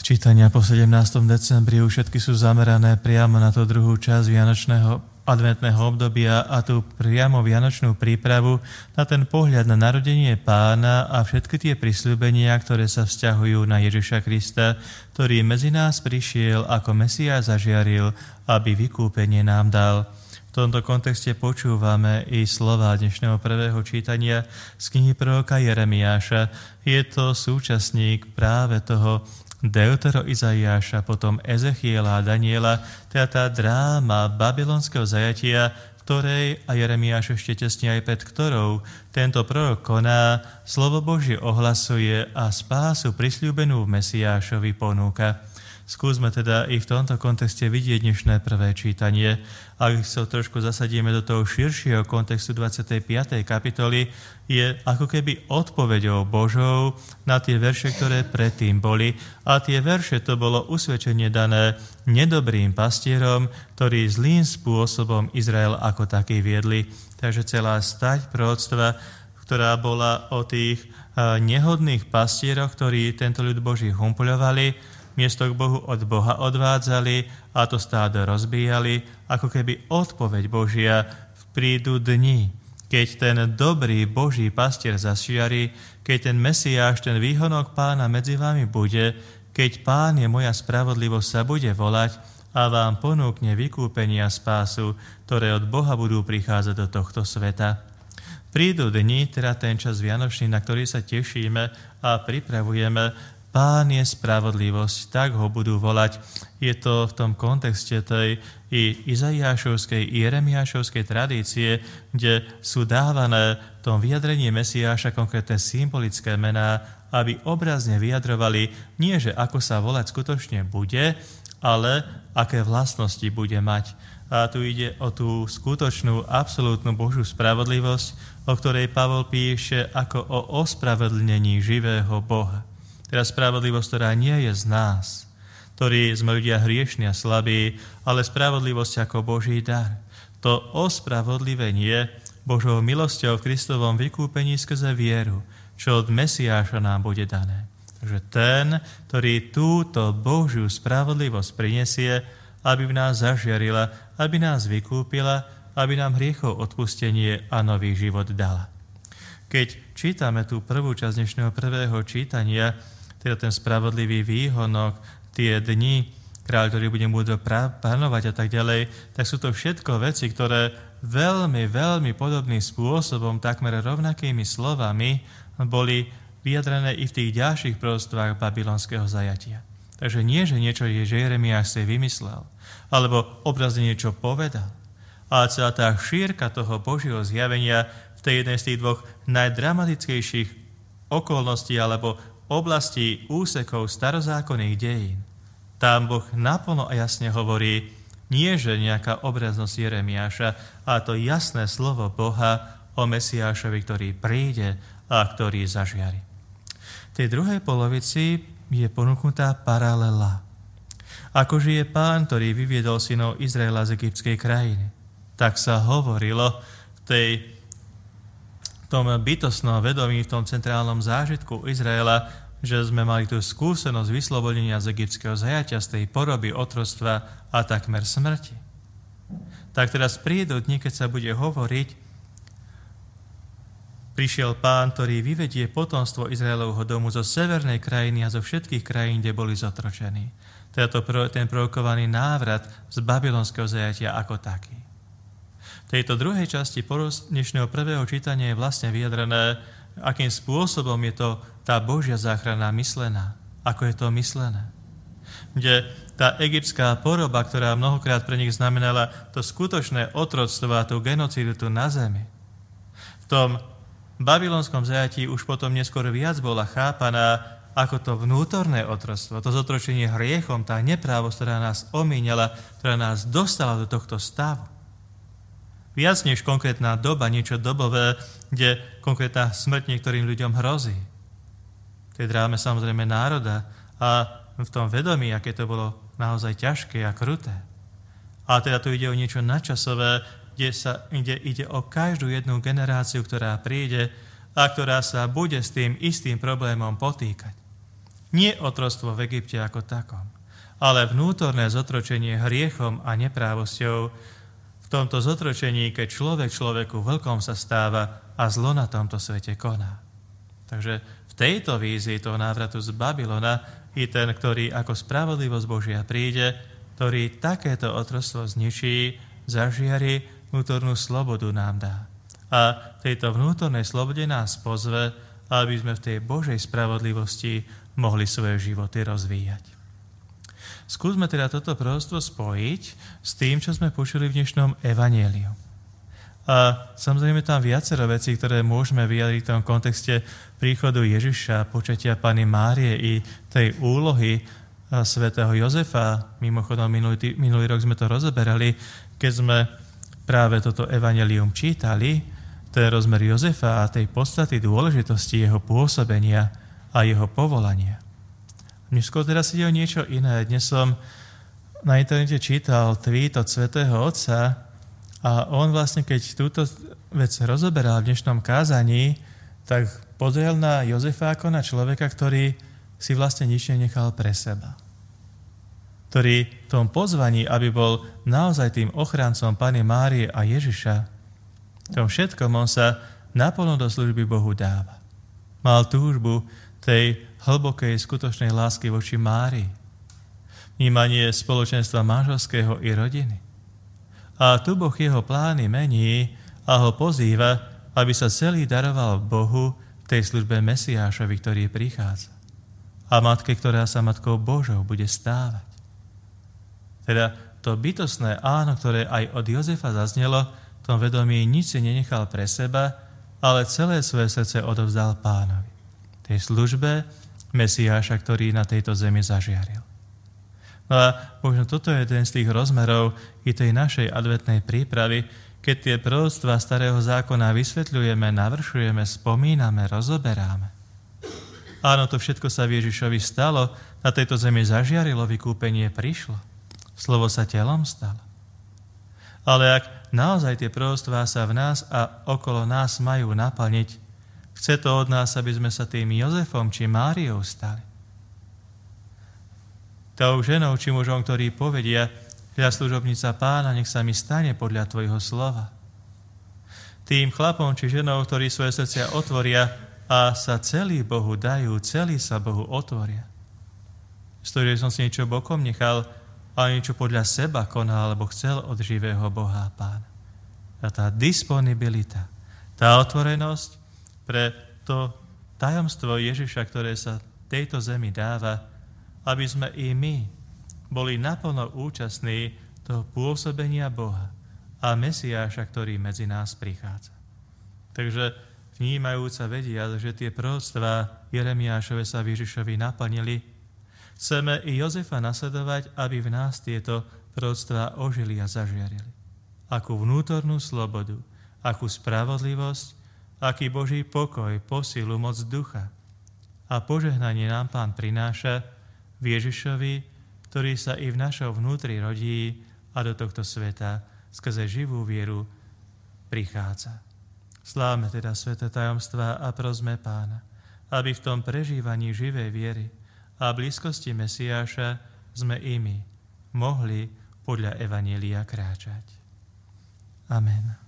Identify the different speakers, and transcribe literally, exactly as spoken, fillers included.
Speaker 1: Čítania po sedemnásteho decembri už všetky sú zamerané priamo na tú druhú časť vianočného adventného obdobia a tú priamo vianočnú prípravu na ten pohľad na narodenie Pána a všetky tie prisľúbenia, ktoré sa vzťahujú na Ježiša Krista, ktorý medzi nás prišiel ako Mesiáš zažiaril, aby vykúpenie nám dal. V tomto kontexte počúvame i slova dnešného prvého čítania z knihy proroka Jeremiáša. Je to súčasník práve toho Deutero Izaiáša, potom Ezechiela a Daniela, teda tá dráma babylonského zajatia, ktorej a Jeremiáš ešte tesne aj pred ktorou tento prorok koná, slovo Božie ohlasuje a spásu prisľúbenú v Mesiášovi ponúka. Skúsme teda i v tomto kontexte vidieť dnešné prvé čítanie. Ak sa trošku zasadíme do toho širšieho kontextu dvadsiatej piatej kapitoly, je ako keby odpoveďou Božou na tie verše, ktoré predtým boli. A tie verše to bolo usvedčenie dané nedobrým pastierom, ktorí zlým spôsobom Izrael ako taký viedli. Takže celá stať proroctva, ktorá bola o tých nehodných pastieroch, ktorí tento ľud Boží humpuľovali, miesto k Bohu od Boha odvádzali a to stádo rozbíjali, ako keby odpoveď Božia prídu dni, keď ten dobrý Boží pastier zašiari, keď ten Mesiáš, ten výhonok Pána medzi vami bude, keď Pán je moja spravodlivosť sa bude volať a vám ponúkne vykúpenie a spásu, ktoré od Boha budú prichádzať do tohto sveta. Prídu dni, teda ten čas vianočný, na ktorý sa tešíme a pripravujeme. Pán je spravodlivosť, tak ho budú volať. Je to v tom kontexte tej i Izaiášovskej, i Jeremiášovskej tradície, kde sú dávané v tom vyjadrení Mesiáša konkrétne symbolické mená, aby obrazne vyjadrovali nie, že ako sa volať skutočne bude, ale aké vlastnosti bude mať. A tu ide o tú skutočnú, absolútnu Božiu spravodlivosť, o ktorej Pavol píše ako o ospravedlnení živého Boha. Teda spravodlivosť, ktorá nie je z nás, ktorí sme ľudia hriešni a slabí, ale spravodlivosť ako Boží dar. To ospravodlivenie Božou milosťou v Kristovom vykúpení skrze vieru, čo od Mesiáša nám bude dané. Takže ten, ktorý túto Božiu spravodlivosť prinesie, aby v nás zažiarila, aby nás vykúpila, aby nám hriechov odpustenie a nový život dala. Keď čítame tú prvú časť dnešného prvého čítania, teda ten spravodlivý výhonok, tie dni, kráľ, ktorý bude múdro panovať a tak ďalej, tak sú to všetko veci, ktoré veľmi, veľmi podobným spôsobom, takmer rovnakými slovami, boli vyjadrené i v tých ďalších proroctvách babylonského zajatia. Takže nie, že niečo je, že Jeremiáš si vymyslel, alebo obrazne niečo povedal, ale celá tá šírka toho Božieho zjavenia v tej jednej z tých dvoch najdramatickejších okolností alebo oblasti úsekov starozákonných dejín. Tam Boh naplno a jasne hovorí, nie že nejaká obraznosť Jeremiáša, ale to jasné slovo Boha o Mesiášovi, ktorý príde a ktorý zažiari. V tej druhej polovici je ponúknutá paralela. Ako žije Pán, ktorý vyviedol synov Izraela z egyptskej krajiny, tak sa hovorilo v tej v tom bytostnom vedomí, v tom centrálnom zážitku Izraela, že sme mali tú skúsenosť vyslobodenia z egyptského zajatia, z tej poroby, otroctva a takmer smrti. Tak teraz prídu dni, keď sa bude hovoriť, prišiel Pán, ktorý vyvedie potomstvo Izraelovho domu zo severnej krajiny a zo všetkých krajín, kde boli zotročení. Teda to, ten prorokovaný návrat z babylonského zajatia ako taký. V tejto druhej časti dnešného prvého čítania je vlastne vyjadrené, akým spôsobom je to tá Božia záchrana myslená. Ako je to myslené. Kde tá egyptská poroba, ktorá mnohokrát pre nich znamenala to skutočné otroctvo a tú genocídu tu na zemi. V tom babylonskom zajatí už potom neskôr viac bola chápaná ako to vnútorné otroctvo, to zotročenie hriechom, tá neprávosť, ktorá nás omíňala, ktorá nás dostala do tohto stavu. Viac než konkrétna doba, niečo dobové, kde konkrétna smrť niektorým ľuďom hrozí. V tej dráme samozrejme národa a v tom vedomí, aké to bolo naozaj ťažké a kruté. A teda tu ide o niečo nadčasové, kde, sa, kde ide o každú jednu generáciu, ktorá príde a ktorá sa bude s tým istým problémom potýkať. Nie otroctvo v Egypte ako takom, ale vnútorné zotročenie hriechom a neprávosťou. V tomto zotročení, keď človek človeku vlkom sa stáva a zlo na tomto svete koná. Takže v tejto vízii toho návratu z Babylona je ten, ktorý ako spravodlivosť Božia príde, ktorý takéto otroctvo zničí, zažiari, vnútornú slobodu nám dá. A tejto vnútornej slobode nás pozve, aby sme v tej Božej spravodlivosti mohli svoje životy rozvíjať. Skúsme teda toto proroctvo spojiť s tým, čo sme počuli v dnešnom evanjeliu. A samozrejme tam viacero vecí, ktoré môžeme vyjadriť v tom kontexte príchodu Ježiša, počatia Panny Márie i tej úlohy svätého Jozefa. Mimochodom, minulý, minulý rok sme to rozoberali, keď sme práve toto evanjelium čítali, ten rozmer Jozefa a tej podstaty dôležitosti jeho pôsobenia a jeho povolania. Mne skôr teraz ide o niečo iné. Dnes som na internete čítal tweet od svätého Otca a on vlastne, keď túto vec rozoberal v dnešnom kázaní, tak pozrel na Jozefa ako na človeka, ktorý si vlastne nič nenechal pre seba. Ktorý v tom pozvaní, aby bol naozaj tým ochrancom Panny Márie a Ježiša, v tom všetkom on sa naplno do služby Bohu dáva. Mal túžbu tej hlbokej, skutočnej lásky voči Márii. Vnímanie spoločenstva manželského i rodiny. A tu Boh jeho plány mení a ho pozýva, aby sa celý daroval Bohu v tej službe Mesiášovi, ktorý prichádza. A matke, ktorá sa matkou Božou bude stávať. Teda to bytostné áno, ktoré aj od Jozefa zaznelo, v tom vedomí nič si nenechal pre seba, ale celé svoje srdce odovzdal Pánovi. Tej službe Mesiáša, ktorý na tejto zemi zažiaril. No a možno toto je jeden z tých rozmerov i tej našej adventnej prípravy, keď tie proroctvá starého zákona vysvetľujeme, navršujeme, spomíname, rozoberáme. Áno, to všetko sa v Ježišovi stalo, na tejto zemi zažiarilo, vykúpenie prišlo. Slovo sa telom stalo. Ale ak naozaj tie proroctvá sa v nás a okolo nás majú naplniť, chce to od nás, aby sme sa tým Jozefom či Máriou stali. Tou ženou či mužom, ktorí povedia, ja služobnica Pána, nech sa mi stane podľa tvojho slova. Tým chlapom či ženou, ktorí svoje srdcia otvoria a sa celý Bohu dajú, celý sa Bohu otvoria. Z toho, že som si niečo bokom nechal, ale niečo podľa seba konal, alebo chcel od živého Boha a Pána. A tá disponibilita, tá otvorenosť pre to tajomstvo Ježiša, ktoré sa tejto zemi dáva, aby sme i my boli naplno účastní toho pôsobenia Boha a Mesiáša, ktorý medzi nás prichádza. Takže vnímajúca vedia, že tie proroctvá Jeremiášove sa v Ježišovi naplnili, chceme i Jozefa nasledovať, aby v nás tieto proroctvá ožili a zažiarili. Akú vnútornú slobodu, akú spravodlivosť, aký Boží pokoj, posilu, moc ducha a požehnanie nám Pán prináša v Ježišovi, ktorý sa i v našom vnútri rodí a do tohto sveta skrze živú vieru prichádza. Slávme teda sväté tajomstvá a prosme Pána, aby v tom prežívaní živej viery a blízkosti Mesiáša sme i my mohli podľa Evanjelia kráčať. Amen.